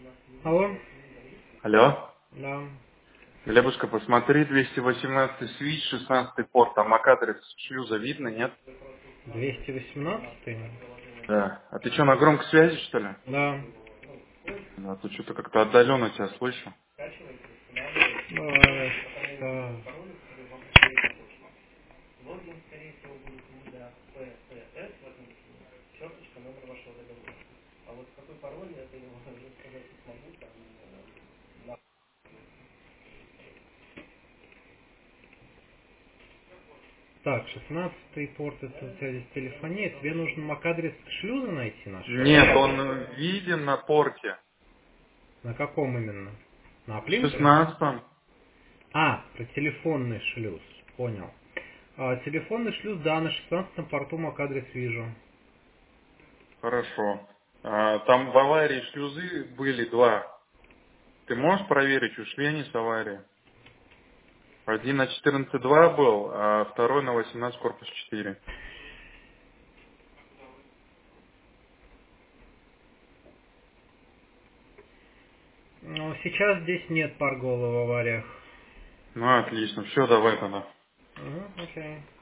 Алло? Алло. Да. Глебушка, посмотри, 218 свич, 16 порт. Там MAC-адрес шлюза видно, нет? 218? Да. А ты что, на громкой связи, что ли? Да. А то что-то как-то отдаленно тебя слышу. Так. Так, 16-й порт, это у тебя здесь телефония. Тебе нужно MAC-адрес шлюза найти нашего? Нет, он виден на порте. На каком именно? На В Аплинке? 16. А, про телефонный шлюз. Понял. Телефонный шлюз, да, на 16-м порту MAC-адрес вижу. Хорошо. Там в аварии шлюзы были два. Ты можешь проверить, ушли они с аварии? Один на 14.2 был, а второй на 18 корпус 4. Ну, сейчас здесь нет паргола в авариях. Ну, отлично. Все, давай тогда. Угу, окей.